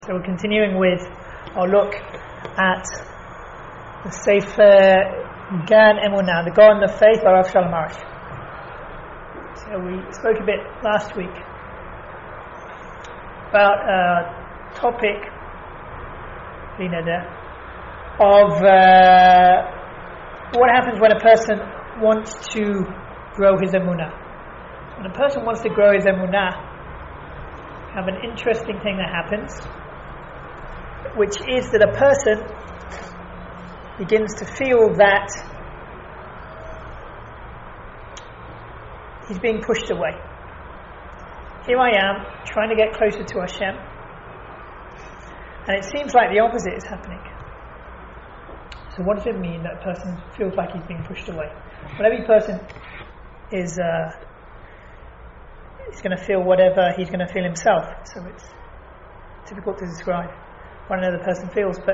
So we're continuing with our look at the Sefer Gan Emunah, the Garden of Faith by Rav Shalom Arush. So we spoke a bit last week about a topic, of what happens when a person wants to grow his Emunah. When a person wants to grow his Emunah, have an interesting thing that happens, which is that a person begins to feel that he's being pushed away. Here I am, trying to get closer to Hashem, and it seems like the opposite is happening. So what does it mean that a person feels like he's being pushed away? Well, every person is going to feel whatever he's going to feel himself, so it's difficult to describe what another person feels, but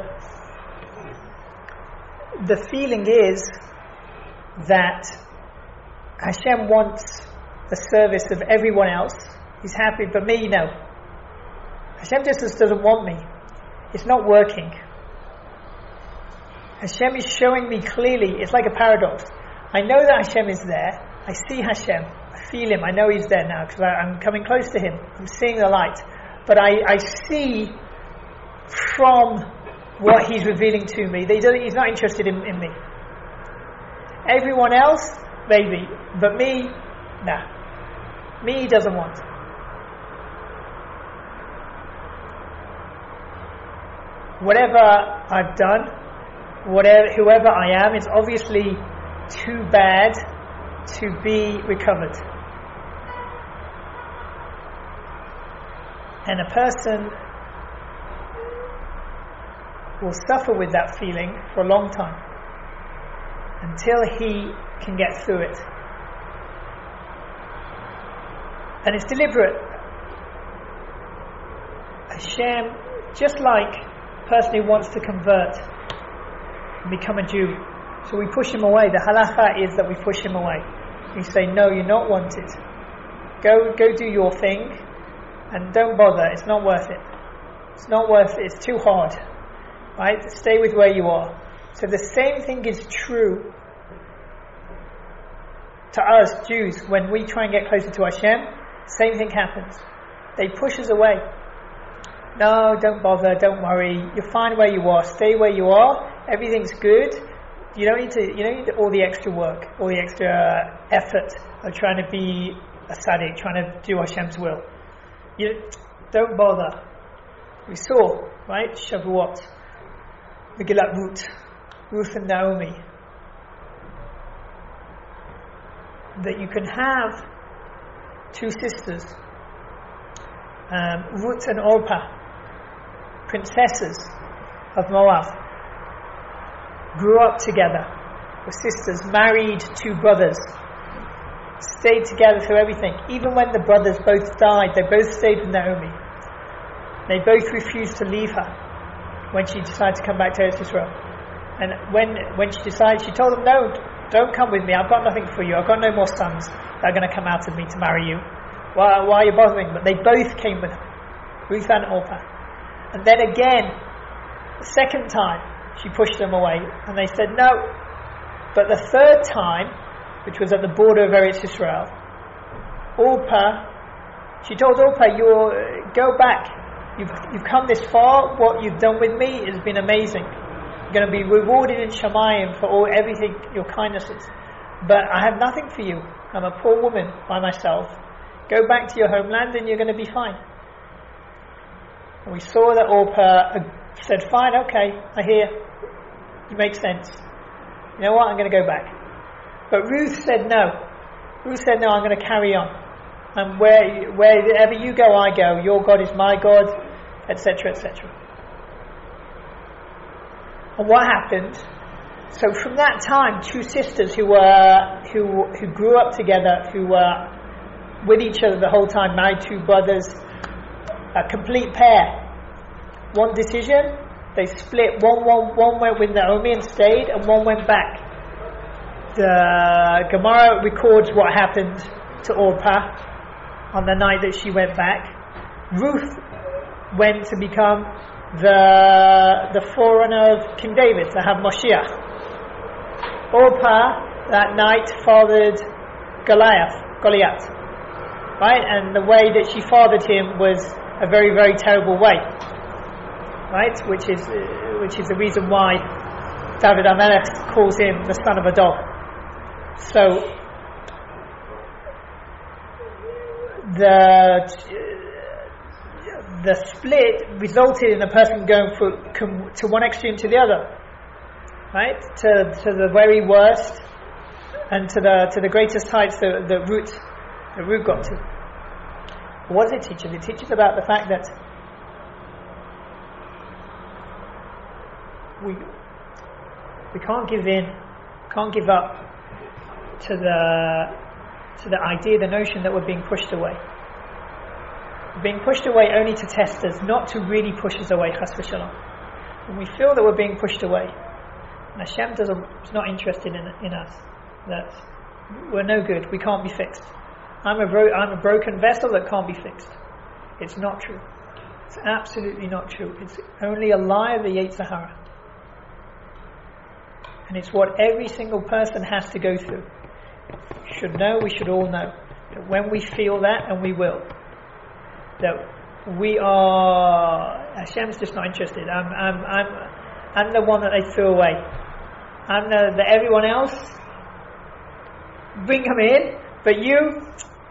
the feeling is that Hashem wants the service of everyone else. He's happy, but me, no. Hashem just doesn't want me. It's not working. Hashem is showing me clearly. It's like a paradox. I know that Hashem is there. I see Hashem. I feel Him. I know He's there now because I'm coming close to Him. I'm seeing the light. But I see from what He's revealing to me, He's not interested in me. Everyone else, maybe, but me, nah. Me, He doesn't want. Whatever I've done, whoever I am, it's obviously too bad to be recovered. And a person will suffer with that feeling for a long time until he can get through it. And it's deliberate. Hashem, just like a person who wants to convert and become a Jew, so we push him away. The halacha is that we push him away. We say, no, you're not wanted. Go do your thing and don't bother. It's not worth it. It's not worth it. It's too hard. Right? Stay with where you are. So the same thing is true to us Jews. When we try and get closer to Hashem, same thing happens. They push us away. No, don't bother, don't worry. You're fine where you are. Stay where you are. Everything's good. You don't need all the extra work, all the extra effort of trying to be a tzaddik, trying to do Hashem's will. Don't bother. We saw, right, Shavuot, Megillat Ruth and Naomi, that you can have two sisters, Ruth and Orpah, princesses of Moab, grew up together, were sisters, married two brothers, stayed together through everything. Even when the brothers both died, they both stayed with Naomi. They both refused to leave her when she decided to come back to Eretz Yisrael. And when she decided, she told them, no, don't come with me, I've got nothing for you, I've got no more sons that are going to come out of me to marry you. Why are you bothering? But they both came with her, Ruth and Orpah. And then again, the second time, she pushed them away, and they said no. But the third time, which was at the border of Eretz Yisrael, she told Orpah, go back. You've come this far. What you've done with me has been amazing. You're going to be rewarded in Shamayim for everything, your kindnesses. But I have nothing for you. I'm a poor woman by myself. Go back to your homeland and you're going to be fine. And we saw that Orpah said, fine, okay, I hear. It makes sense. You know what? I'm going to go back. But Ruth said no. Ruth said no, I'm going to carry on. And wherever you go, I go. Your God is my God, etc., etc. And what happened? So from that time, two sisters who grew up together, who were with each other the whole time, married two brothers, a complete pair. One decision, they split. One went with Naomi and stayed, and one went back. The Gemara records what happened to Orpah on the night that she went back. Ruth went to become the forerunner of King David, to have Moshiach. Orpah that night fathered Goliath, right? And the way that she fathered him was a very, very terrible way, right? Which is the reason why David HaMelech calls him the son of a dog. So the split resulted in a person going to one extreme to the other, right? To the very worst, and to the greatest heights the root got to. What does it teach us? It teaches about the fact that we can't give in, can't give up to the idea, the notion that we're being pushed away. We're being pushed away only to test us, not to really push us away, chas v'shalom. When we feel that we're being pushed away, and Hashem is not interested in us, that we're no good, we can't be fixed. I'm a broken vessel that can't be fixed. It's not true. It's absolutely not true. It's only a lie of the Yetzer Hara. And it's what every single person has to go through. We should all know that when we feel that, and we will, that we are, Hashem's just not interested. I'm the one that they threw away. I'm the everyone else, bring them in, but you,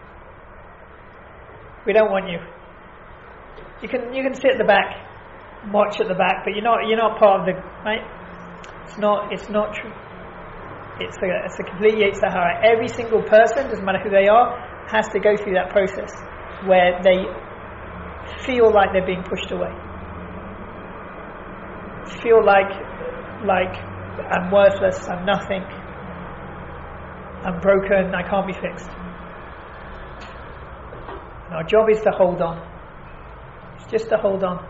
we don't want you. You can sit at the back, watch at the back, but you're not part of the, right? It's not true. It's a complete Yetzer Hara. Every single person, doesn't matter who they are, has to go through that process where they feel like they're being pushed away. Feel like I'm worthless, I'm nothing, I'm broken, I can't be fixed. And our job is to hold on. It's just to hold on.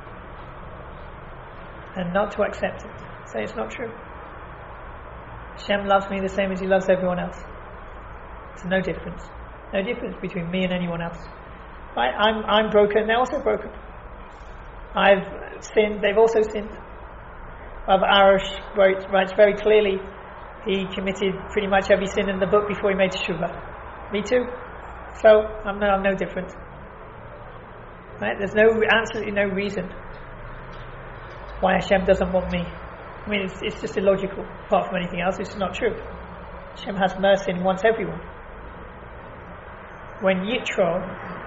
And not to accept it. Say it's not true. Hashem loves me the same as He loves everyone else. There's no difference. No difference between me and anyone else. Right? I'm broken, they're also broken. I've sinned, they've also sinned. Rav Arush writes very clearly, he committed pretty much every sin in the book before he made teshuvah. Me too. So I'm no different. Right? There's absolutely no reason why Hashem doesn't want me. I mean, it's just illogical. Apart from anything else, it's not true. Hashem has mercy and wants everyone. When Yitro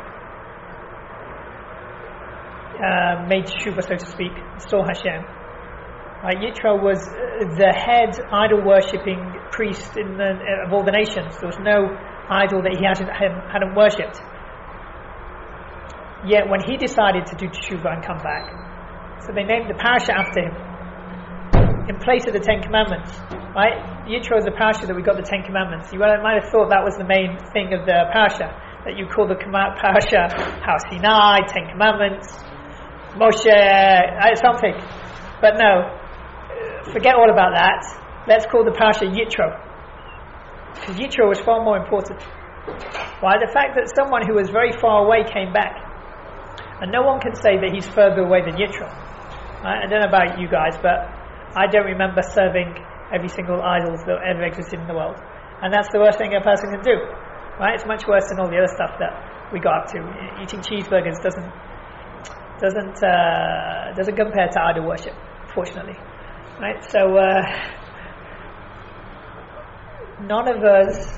made teshuvah, so to speak, saw Hashem, right, Yitro was the head idol-worshipping priest of all the nations. There was no idol that he hadn't worshipped. Yet when he decided to do teshuvah and come back, so they named the parasha after him, in place of the Ten Commandments, right? Yitro is the parasha that we got the Ten Commandments. You might have thought that was the main thing of the parasha, that you call the parasha Har Sinai, Ten Commandments, Moshe, something. But no, forget all about that. Let's call the parasha Yitro, because Yitro was far more important. Why? The fact that someone who was very far away came back, and no one can say that he's further away than Yitro. Right? I don't know about you guys, but I don't remember serving every single idol that ever existed in the world, and that's the worst thing a person can do. Right? It's much worse than all the other stuff that we got up to. Eating cheeseburgers doesn't compare to idol worship, fortunately. Right? So none of us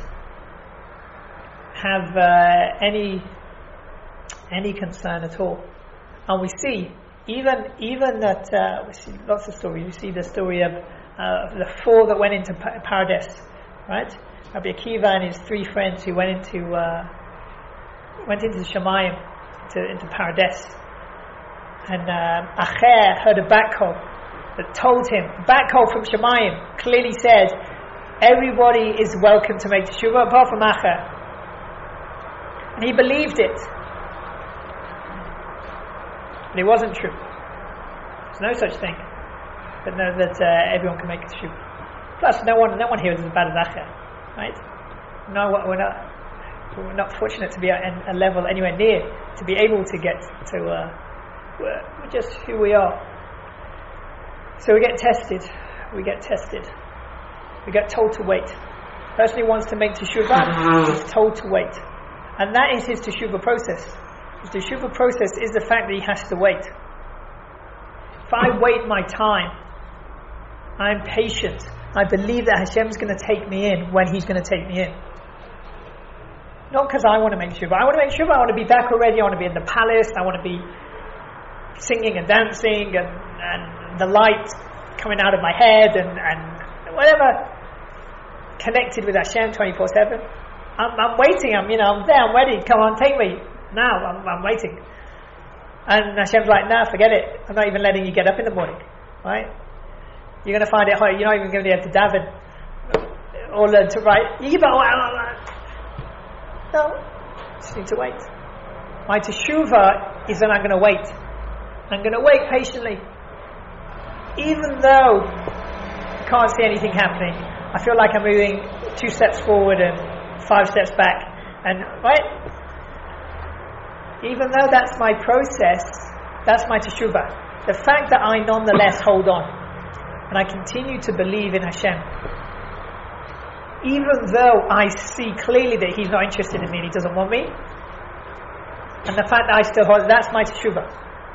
have any concern at all, and we see. Even that we see lots of stories. We see the story of the four that went into Pardes, right? Rabbi Akiva and his three friends who went into Shemayim, into Pardes, and Acher heard a bat call that told him. The bat call from Shemayim clearly said, everybody is welcome to make teshuvah apart from Acher, and he believed it. But it wasn't true. There's no such thing. But no, that everyone can make a teshuvah. Plus, no one here is as bad as Acher, right? No, we're not fortunate to be at a level anywhere near to be able to get to We're just who we are. So we get tested. We get told to wait. The person who wants to make teshuvah is told to wait. And that is his teshuvah process. His teshuvah process is the fact that he has to wait. If I wait my time, I'm patient. I believe that Hashem's going to take me in when He's going to take me in. Not because I want to make teshuvah. I want to make teshuvah. I want to be back already. I want to be in the palace. I want to be singing and dancing and the light coming out of my head and whatever. Connected with Hashem 24/7. I'm waiting. I'm there. I'm ready. Come on, take me now. I'm waiting. And Hashem's like, nah, forget it. I'm not even letting you get up in the morning, right? You're going to find it hard. You're not even going to be able to daven or learn to write. No, just need to wait. My teshuvah is that I'm going to wait. I'm going to wait patiently, even though I can't see anything happening. I feel like I'm moving 2 steps forward and 5 steps back, and right. Even though that's my process, that's my teshuvah. The fact that I nonetheless hold on and I continue to believe in Hashem, even though I see clearly that He's not interested in me and He doesn't want me, and the fact that I still hold, that's my teshuvah.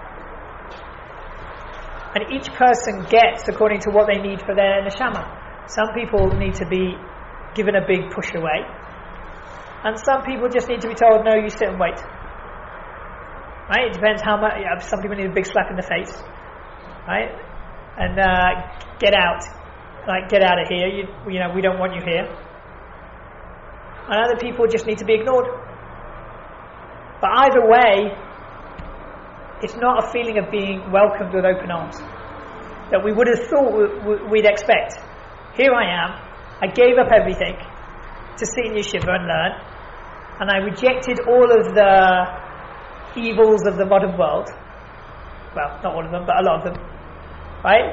And each person gets according to what they need for their neshama. Some people need to be given a big push away, and some people just need to be told, no, you sit and wait. Right? It depends how much. Some people need a big slap in the face, right? And get out, like get out of here. We don't want you here. And other people just need to be ignored. But either way, it's not a feeling of being welcomed with open arms that we would have thought we'd expect. Here I am. I gave up everything to sit in yeshiva and learn, and I rejected all of the evils of the modern world. Well, not all of them, but a lot of them. Right?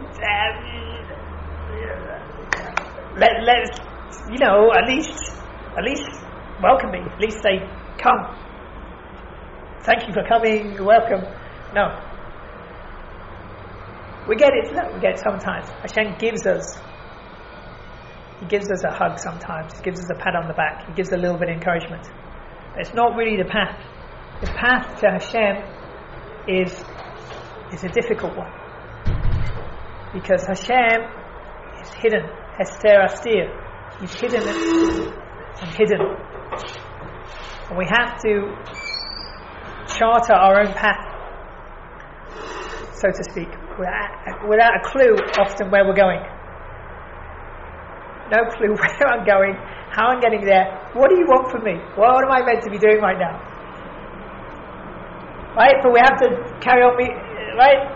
Let's at least welcome me. At least say, come. Thank you for coming. You're welcome. No. We get it. We get it sometimes. Hashem gives us. He gives us a hug sometimes. He gives us a pat on the back. He gives a little bit of encouragement. It's not really the path. The path to Hashem is a difficult one, because Hashem is hidden. Hester Astir. He's hidden and hidden. And we have to charter our own path, so to speak, without a clue often where we're going. No clue where I'm going, how I'm getting there. What do you want from me? What am I meant to be doing right now? Right? But we have to carry on, right?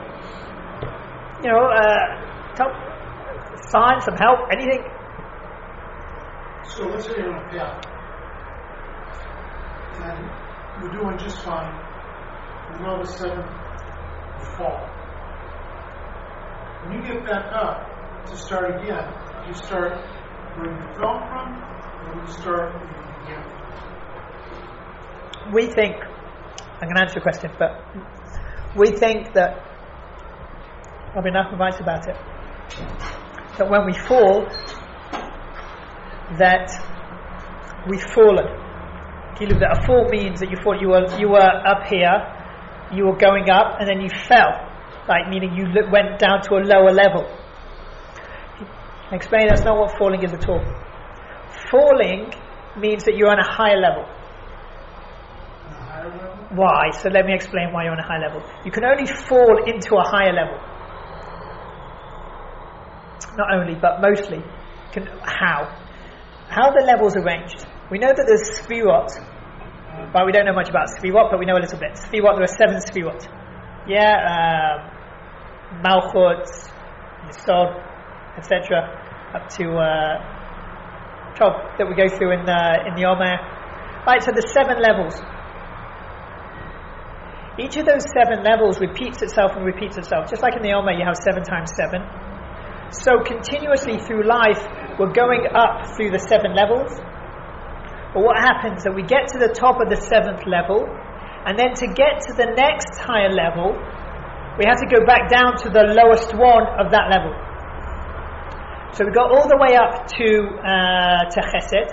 Sign, some help, anything. So let's say you're on a path, and you're doing just fine, and all of a sudden you fall. When you get back up to start again, you start where you fell from, or you start again? We think, I can answer your question, but we think that Rabbi Nachman writes about it, that when we fall, that we've fallen. That a fall means that you fall. You were up here, you were going up, and then you fell, like meaning you went down to a lower level. I explain that's not what falling is at all. Falling means that you're on a higher level. Why? So let me explain why you're on a high level. You can only fall into a higher level. Not only, but mostly. How the levels arranged. We know that there's Sfirot, but we don't know much about Sfirot, but we know a little bit. Sfirot, there are 7 Sfirot. Malchut, Yesod, etc. Up to 12 that we go through in the Omer. Right, so there's 7 levels. Each of those 7 levels repeats itself and repeats itself. Just like in the Omer, you have 7 times 7. So continuously through life, we're going up through the 7 levels. But what happens is that we get to the top of the 7th level, And then to get to the next higher level, we have to go back down to the lowest one of that level. So we got all the way up to Chesed.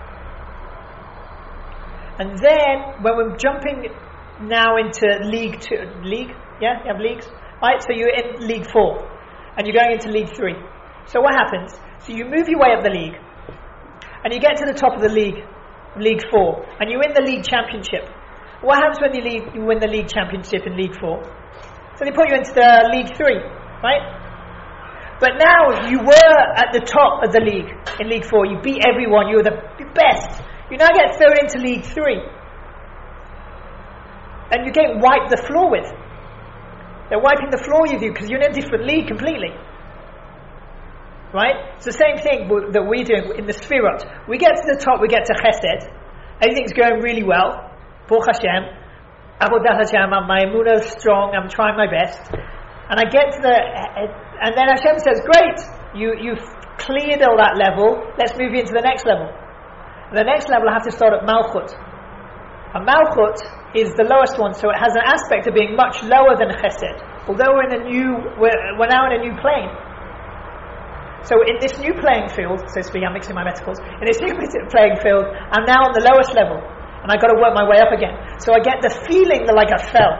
And then when we're jumping now into League 2, yeah, you have leagues? Right, so you're in League 4 and you're going into League 3. So what happens? So you move your way up the league and you get to the top of the league, League 4, and you win the league championship. What happens when you win the league championship in League 4? So they put you into the League 3, right? But now you were at the top of the league in League 4. You beat everyone. You were the best. You now get thrown into League 3. And you're getting wiped the floor with. They're wiping the floor with you because you're in a different league completely. Right? It's the same thing that we're doing in the Sfirot. We get to the top, we get to Chesed. Everything's going really well. Baruch Hashem. Avodat Hashem, my emunah is strong, I'm trying my best. And I get to and then Hashem says, great, you've cleared all that level, let's move you into the next level. And the next level I have to start at Malchut. And Malchut is the lowest one, so it has an aspect of being much lower than Chesed. Although we're now in a new plane. So in this new playing field, so to speak, I'm mixing my metaphors, in this new playing field, I'm now on the lowest level. And I've got to work my way up again. So I get the feeling that like I fell.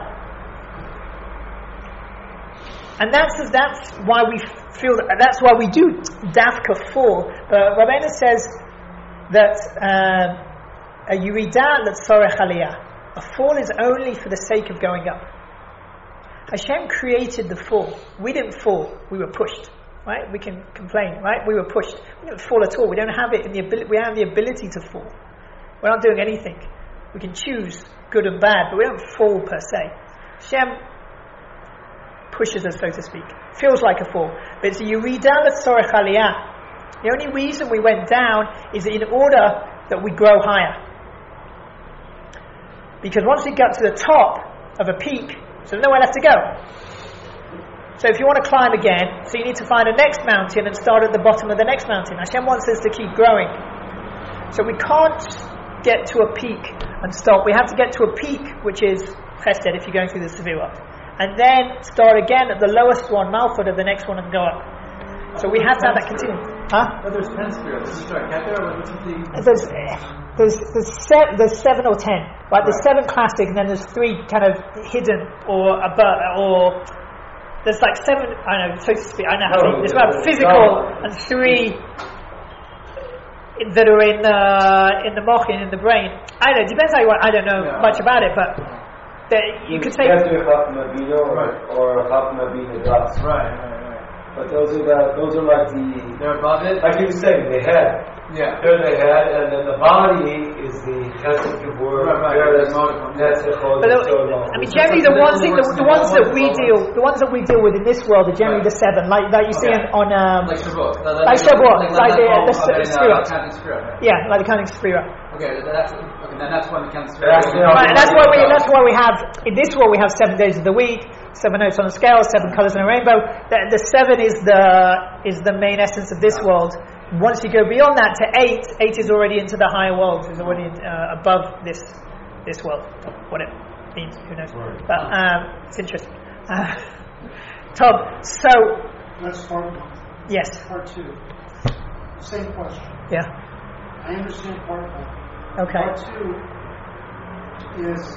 And that's why we feel that's why we do Dafka fall. But Rabbeinu says that a yuridah l'tzorech aliyah. A fall is only for the sake of going up. Hashem created the fall. We didn't fall. We were pushed. Right? We can complain. Right? We were pushed. We didn't fall at all. We don't have it in the ability. We have the ability to fall. We're not doing anything. We can choose good and bad, but we don't fall per se. Hashem pushes us, so to speak. Feels like a fall. But it's a yuridah l'tzorech aliyah. The only reason we went down is in order that we grow higher. Because once we get to the top of a peak, so there's nowhere left to go. So if you want to climb again, so you need to find a next mountain and start at the bottom of the next mountain. Hashem wants us to keep growing. So we can't get to a peak and stop. We have to get to a peak, which is Chesed, if you're going through the Sevira. And then start again at the lowest one, Malchut, of the next one, and go up. So we have to have that continue. Huh? But there's 10 spheres. Did you start get there, or there's 7 or 10. Right? There's 7 classic, and then there's 3 kind of hidden or above, or there's like 7. I know, so to speak. I know how to. There's about physical and 3 that are in the mochin, in the brain. I don't know. It depends how you want. I don't know much about it, but you could say. You have to be Chachma Bina or Chachma Bina Das. Right. But those are like they're above it. Like you were saying, they had. Yeah. There they had, and then the body is the Chesed Kibbur. That's the Chod. I mean, generally the ones that we deal with in this world are generally the 7, like you see on like Shavuot, like the Sefirot. Yeah, like the counting Sefirot. Okay, then that's when the counting Sefirot. Right, and that's why we have in this world we have 7 days of the week, 7 notes on a scale, 7 colors in a rainbow. The 7 is the main essence of this world. Once you go beyond that to 8 is already into the higher world. Is already above this world. What it means, who knows? But it's interesting. Tom, so that's part 1. Yes. Part 2. Same question. Yeah. I understand part 1. Okay. Part 2 is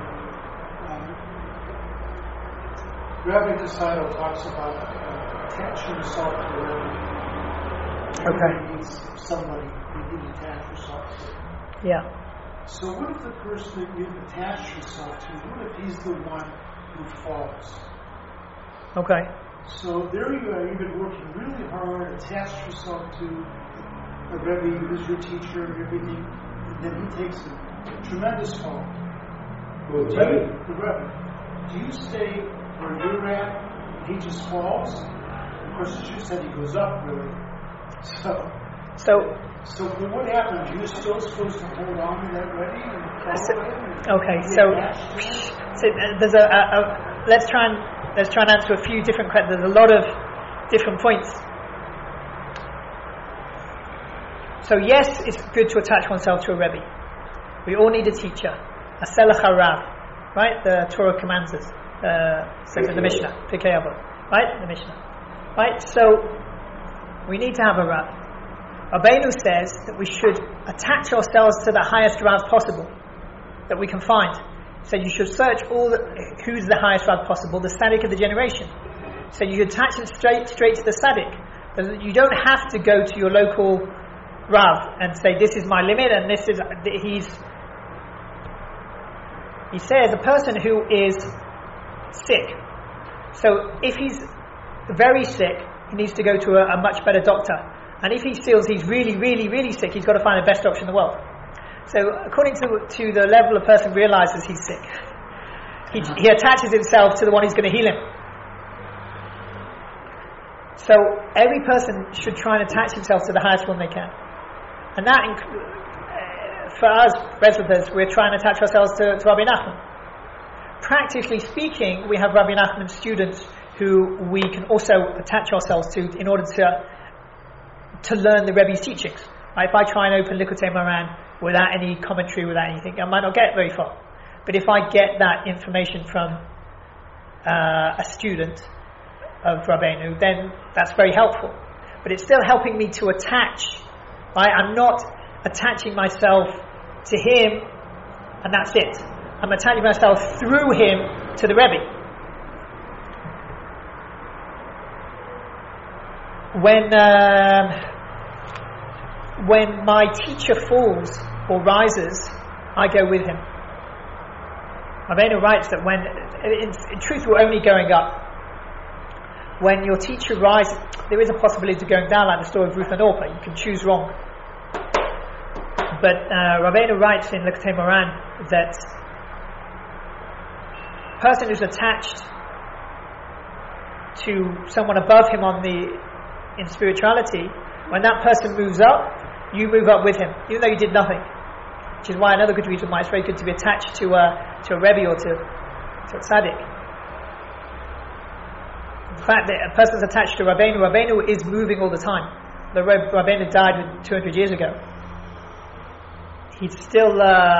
Rabbi Desato talks about attaching yourself to a Rebbe. Everybody needs somebody you can attach yourself to. Yeah. So what if the person that you've attached yourself to, what if he's the one who falls? Okay. So there you are, you've been working really hard, attached yourself to a Rebbe who's your teacher and everything, and then he takes a tremendous fall. The Rebbe? The Rebbe. Do you stay where you're at and he just falls? Of course, as you said, he goes up really. So what happens? You're still supposed to hold on to that Rebbe and follow him? Okay, so there's let's try and answer a few different questions. There's a lot of different points. So yes, it's good to attach oneself to a Rebbe. We all need a teacher, a Selach HaRav. right? The Torah commands us, says in the Mishnah, Pirkei Avot, right? The Mishnah, right? So we need to have a Rav. Rabbeinu says that we should attach ourselves to the highest Rav possible that we can find. So you should search who's the highest Rav possible, the tzaddik of the generation. So you attach him straight to the tzaddik. You don't have to go to your local Rav and say, this is my limit and this is, he says a person who is sick. So if he's very sick, he needs to go to a much better doctor. And if he feels he's really, really, really sick, he's got to find the best doctor in the world. So according to the level a person realizes he's sick, he attaches himself to the one who's going to heal him. So every person should try and attach himself to the highest one they can. And that, for us, Breslovers, we're trying to attach ourselves to Rabbi Nachman. Practically speaking, we have Rabbi Nachman students who we can also attach ourselves to in order to learn the Rebbe's teachings. Right? If I try and open Likutei Moharan without any commentary, without anything, I might not get very far. But if I get that information from a student of Rabbeinu, then that's very helpful. But it's still helping me to attach. Right? I'm not attaching myself to him and that's it. I'm attaching myself through him to the Rebbe. When my teacher falls or rises, I go with him. Rabbeinu writes that when, in truth, we're only going up. When your teacher rises, there is a possibility of going down, like the story of Ruth and Orpah. You can choose wrong. But Rabbeinu writes in Likutei Moharan that a person who's attached to someone above him in spirituality, when that person moves up, you move up with him, even though you did nothing. Which is why another good reason why it's very good to be attached to a Rebbe or to a tzaddik. The fact that a person's attached to Rabbeinu is moving all the time. The Rabbeinu died 200 years ago. He's still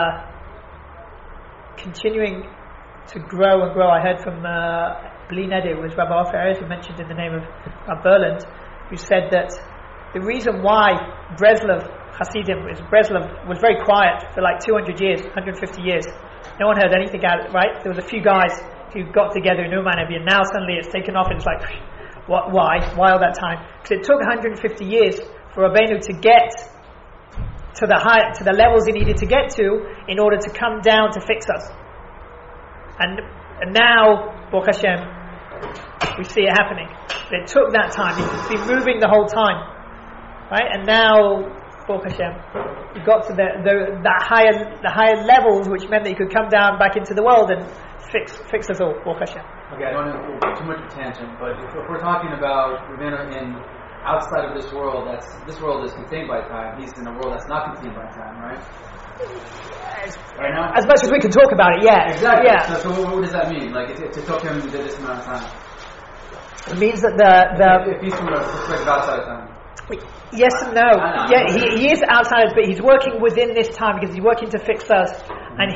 continuing to grow and grow. I heard from Bli Neder, it was Rabbi Ofer Eretz who mentioned in the name of Rabbi Berland, who said that the reason why Breslov was very quiet for like 200 years, 150 years. No one heard anything out of it, right? There was a few guys who got together in Uman, and now suddenly it's taken off and it's like, why all that time? Because it took 150 years for Rabbeinu to get to the levels he needed to get to in order to come down to fix us. And now, Baruch Hashem, we see it happening. It took that time. He's been moving the whole time, right? And now, Baruch Hashem, he got to the higher levels, which meant that he could come down back into the world and fix us all. Baruch Hashem. Okay, I don't want to go too much of a tangent, but if we're talking about Rabbeinu in outside of this world, this world is contained by time. He's in a world that's not contained by time, right? Right now? As much as we can talk about it, yeah. Exactly. Yeah. So what does that mean? Like, it took him this amount of time. It means that if he's from a perspective outside of time. Yes and no. Yeah, he is outside, but he's working within this time because he's working to fix us, and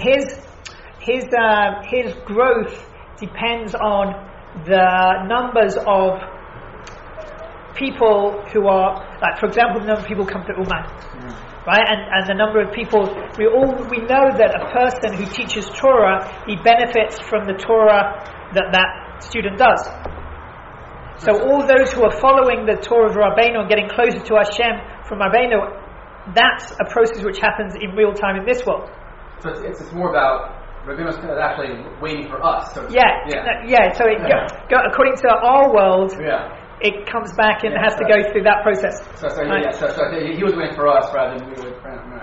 his growth depends on the numbers of people who are, like, for example, the number of people come to Uman, right? And the number of people, we know that a person who teaches Torah, he benefits from the Torah that student does. So all those who are following the Torah of Rabbeinu and getting closer to Hashem from Rabbeinu, that's a process which happens in real time in this world. So it's more about Rabbeinu's actually waiting for us. So So according to our world, it comes back and has to go through that process. So he was waiting for us rather than we were for him.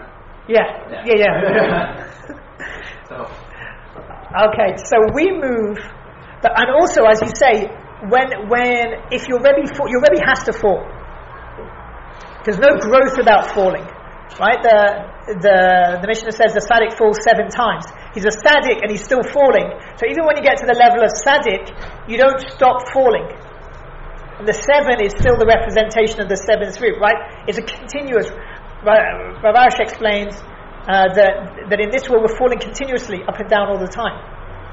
Yeah. So. Okay, so we move, and also, as you say, if your Rebbe has to fall. There's no growth without falling, right? The Mishnah says the tzaddik falls 7 times. He's a tzaddik and he's still falling. So even when you get to the level of tzaddik, you don't stop falling. And the 7 is still the representation of the 7th root, right? It's a continuous. Rav Arush explains that in this world we're falling continuously up and down all the time.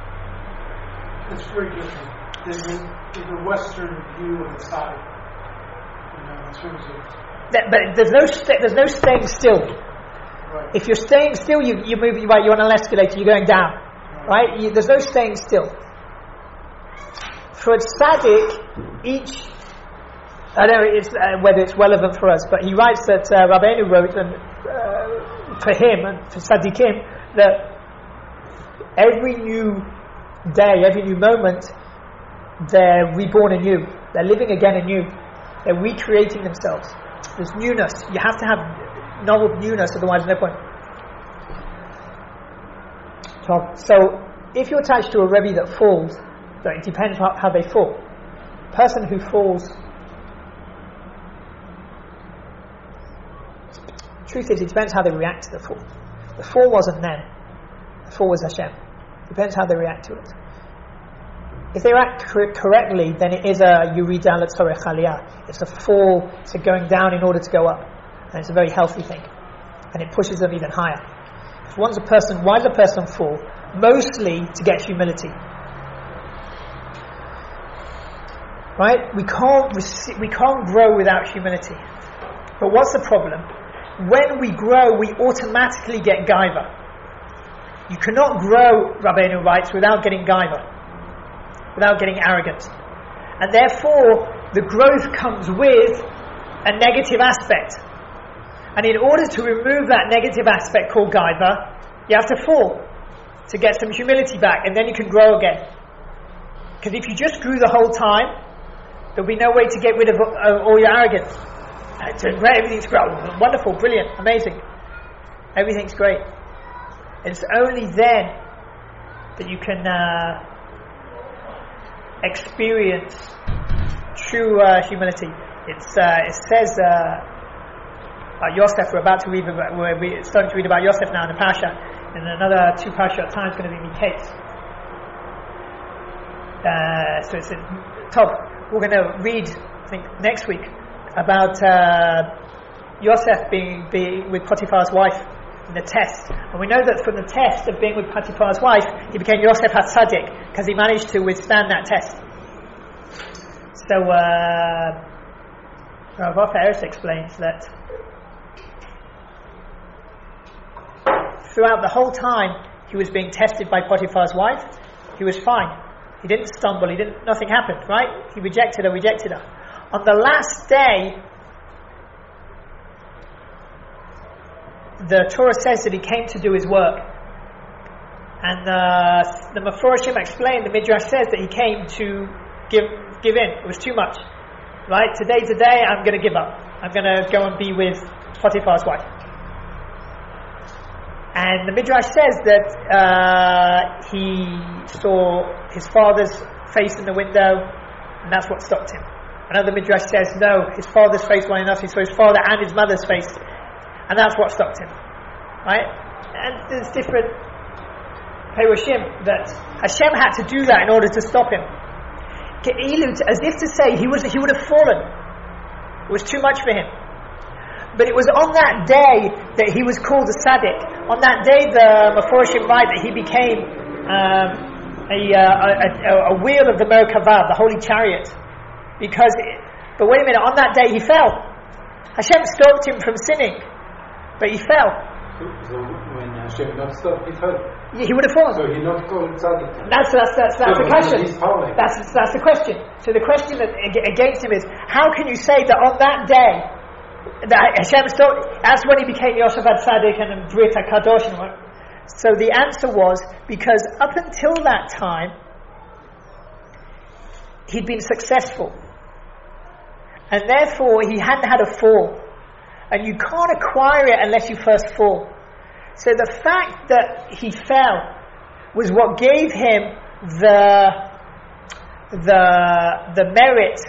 It's very different than the Western view of the tzaddik. In terms of. But there's no staying still. Right. If you're staying still, you move. Right, you're on an escalator. You're going down. Right? There's no staying still. For a tzaddik, I don't know whether it's relevant for us, but he writes that Rabbeinu wrote, and for him and for tzaddikim, that every new day, every new moment, they're reborn anew. They're living again anew. They're recreating themselves. There's newness. You have to have novel newness, otherwise no point. So, if you're attached to a Rebbe that falls, so it depends how they fall. A person who falls, truth is, it depends how they react to the fall. The fall wasn't them. The fall was Hashem. Depends how they react to it. If they react correctly, then it is a Yurid al Tzorech Aliyah. It's a fall, it's a going down in order to go up. And it's a very healthy thing. And it pushes them even higher. Why does a person fall? Mostly to get humility. Right? We can't grow without humility. But what's the problem? When we grow, we automatically get gaiva. You cannot grow, Rabbeinu writes, without getting gaiva, without getting arrogant. And therefore, the growth comes with a negative aspect. And in order to remove that negative aspect called gaiva, you have to fall to get some humility back, and then you can grow again. Because if you just grew the whole time, there'll be no way to get rid of all your arrogance. It's great, everything's great, wonderful, brilliant, amazing. Everything's great. It's only then that you can experience true humility. It says about Yosef. We're about to read. We're starting to read about Yosef now in the Pasha. In another 2 Pasha time, it's going to be Miketz. So it's in top. We're going to read, I think, next week about Yosef being with Potiphar's wife in the test. And we know that from the test of being with Potiphar's wife, he became Yosef HaTzadik, because he managed to withstand that test. So Rav Eretz explains that throughout the whole time he was being tested by Potiphar's wife, he was fine. He didn't stumble, nothing happened, right? He rejected her. On the last day, the Torah says that he came to do his work. And the Meforshim explained, the Midrash says that he came to give in. It was too much. Right? Today's the day I'm going to give up. I'm going to go and be with Potiphar's wife. And the Midrash says that he saw his father's face in the window, and that's what stopped him. Another Midrash says, no, his father's face wasn't enough, he saw his father and his mother's face, and that's what stopped him. Right? And there's different Perushim that Hashem had to do that in order to stop him. As if to say he would have fallen. It was too much for him. But it was on that day that he was called a tzaddik. On that day, the Meforshim write that he became a wheel of the Merkavah, the holy chariot. But wait a minute, on that day he fell. Hashem stopped him from sinning, but he fell. So when Hashem not stopped, he fell. He would have fallen. So he not called tzaddik. That's the question. That's the question. So the question against him is, how can you say that on that day that Hashem stopped? That's when he became Yosef HaTzadik and Brit HaKadosh. So the answer was because up until that time he'd been successful, and therefore he hadn't had a fall. And you can't acquire it unless you first fall. So the fact that he fell was what gave him the merit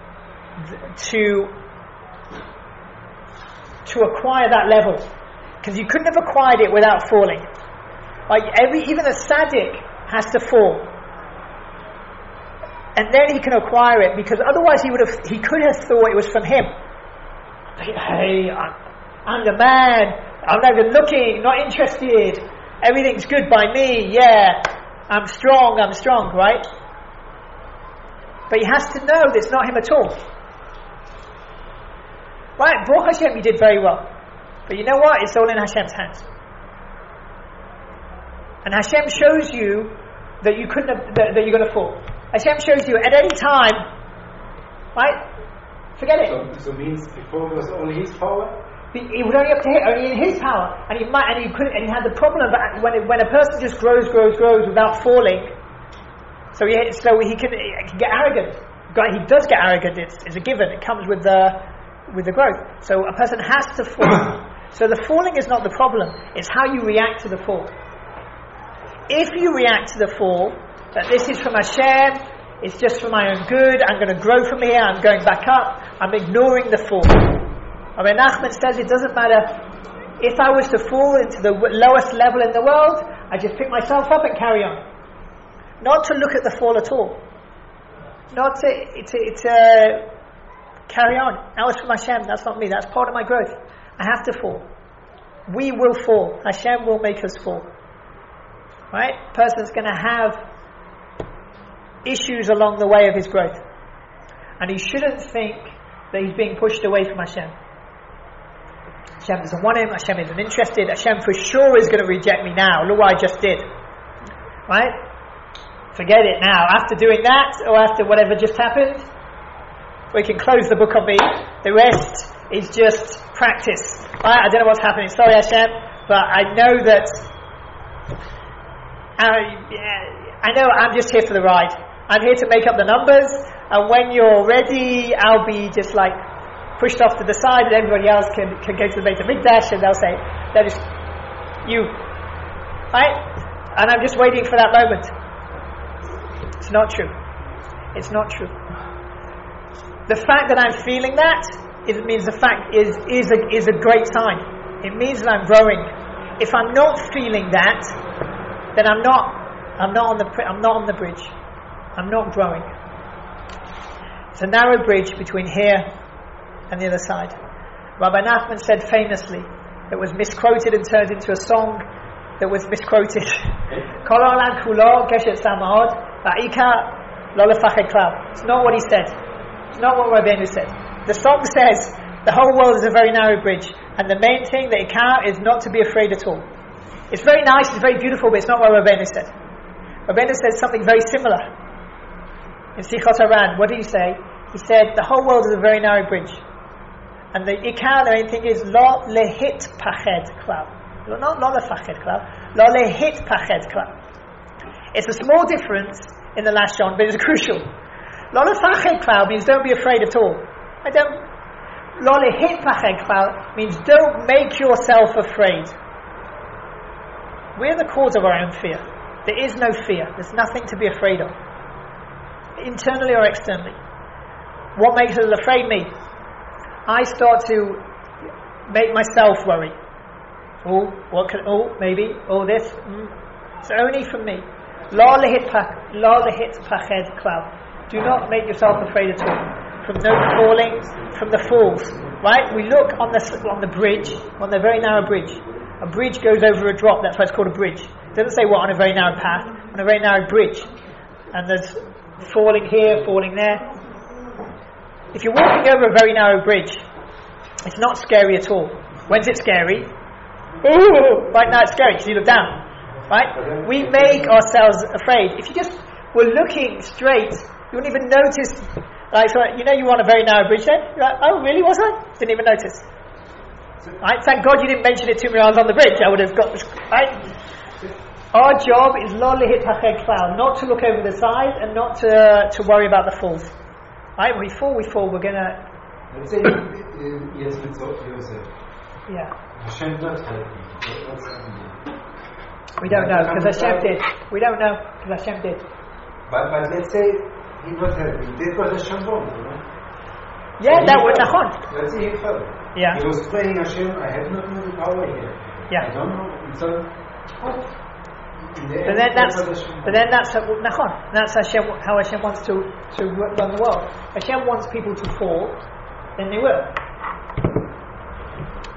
to acquire that level, because you couldn't have acquired it without falling. Like even a tzaddik has to fall, and then he can acquire it, because otherwise he could have thought it was from him. Hey, I'm the man, I'm not even looking, not interested, everything's good by me, yeah, I'm strong, right? But he has to know that it's not him at all. Right, Baruch Hashem, you did very well. But you know what? It's all in Hashem's hands. And Hashem shows you that you couldn't have, that you're going to fall. Hashem shows you at any time, right? Forget it. So means before it was only his power? It was only up to him, only in his power. And he had the problem of when a person just grows without falling. So he can get arrogant. He does get arrogant. It's a given. It comes with the growth. So a person has to fall. So the falling is not the problem. It's how you react to the fall. If you react to the fall, that this is from Hashem, it's just for my own good, I'm going to grow from here, I'm going back up, I'm ignoring the fall. Rabbi Nachman says it doesn't matter if I was to fall into the lowest level in the world, I just pick myself up and carry on. Not to look at the fall at all. Not to carry on. That was from Hashem, that's not me, that's part of my growth. I have to fall. We will fall. Hashem will make us fall. Right? Person's going to have issues along the way of his growth. And he shouldn't think that he's being pushed away from Hashem. Hashem doesn't want him, Hashem isn't interested, Hashem for sure is going to reject me now. Look what I just did. Right? Forget it now. After doing that, or after whatever just happened, we can close the book on me. The rest is just practice. Right? I don't know what's happening. Sorry Hashem, but I know that I know I'm just here for the ride. I'm here to make up the numbers, and when you're ready, I'll be just like pushed off to the side, and everybody else can go to the Beit HaMikdash, and they'll say, that is you. Right? And I'm just waiting for that moment. It's not true. It's not true. The fact that I'm feeling that, it means the fact is a great sign. It means that I'm growing. If I'm not feeling that, then I'm not on the bridge. I'm not growing. It's a narrow bridge between here and the other side. Rabbi Nachman said famously, it was misquoted and turned into a song that was misquoted. Kol ha'olam kulo geshet samad va'ikar lo lefachad klal. It's not what he said. It's not what Rabbeinu said. The song says the whole world is a very narrow bridge, and the main thing, the ikar, is not to be afraid at all. It's very nice, it's very beautiful, but it's not what Rabbeinu said. Rabbeinu said something very similar. In Sichot Haran, what did he say? He said, the whole world is a very narrow bridge. And the ikar, the main thing is, lo lehit pached klal. Not lo lefached klal, lo lehit pached klal. It's a small difference in the last John, but it's crucial. Lo lefached klal means don't be afraid at all. Lo lehit pached klal means don't make yourself afraid. We're the cause of our own fear. There is no fear. There's nothing to be afraid of. Internally or externally. What makes us afraid? Me. I start to make myself worry. Maybe. This. It's only from me. La lehit pached klal. Do not make yourself afraid at all. From no falling, from the falls. Right? We look on the bridge, on the very narrow bridge. A bridge goes over a drop, that's why it's called a bridge. It doesn't say on a very narrow path, on a very narrow bridge. And there's falling here, falling there. If you're walking over a very narrow bridge, it's not scary at all. When's it scary? Ooh, right now it's scary because you look down. Right? We make ourselves afraid. If you just were looking straight, you wouldn't even notice. Like, so, you're on a very narrow bridge then? You're like, oh really, was I? Didn't even notice. Right? Thank God you didn't mention it to me when I was on the bridge. I would have got this. Right? Our job is lo lehit pached klal, not to look over the side and not to worry about the falls. Right? When we fall. We're gonna. Let's say yes, it's yourself. Yeah. Hashem not help you. We don't know because Hashem did. We don't know because Hashem did. But let's say he not helping. This was Hashem wrong, Yeah, so that was Nachon. Let's say he fell. Yeah. He was praying Hashem, I have not the power here. Yeah. I don't know. So, but then that's Nachon. That's Hashem, how Hashem wants to run the world. Hashem wants people to fall, then they will.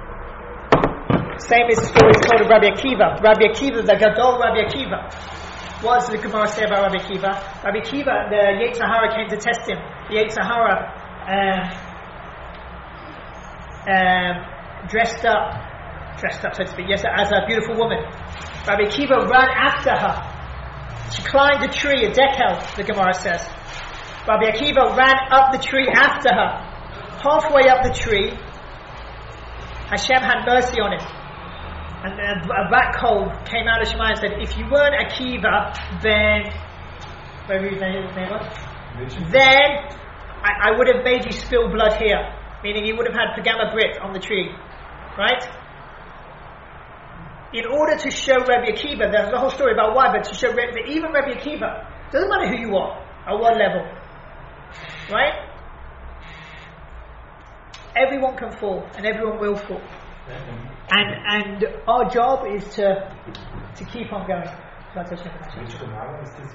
Same is the story told of Rabbi Akiva. Rabbi Akiva, the Gadol Rabbi Akiva. What does the Gemara say about Rabbi Akiva? Rabbi Akiva, the Yetzer Hara came to test him. The Yetzer Hara dressed up so to speak, yes, as a beautiful woman. Rabbi Akiva ran after her. She climbed a tree, a dekel, the Gemara says. Rabbi Akiva ran up the tree after her. Halfway up the tree, Hashem had mercy on him. And a rat cold came out of Shema and said, if you weren't Akiva, then I would have made you spill blood here. Meaning he would have had Pagama Brit on the tree. Right? In order to show Rabbi Akiva, there's a whole story about why, but to show even Rabbi Akiva, doesn't matter who you are, at what level. Right? Everyone can fall, and everyone will fall. And our job is to keep on going.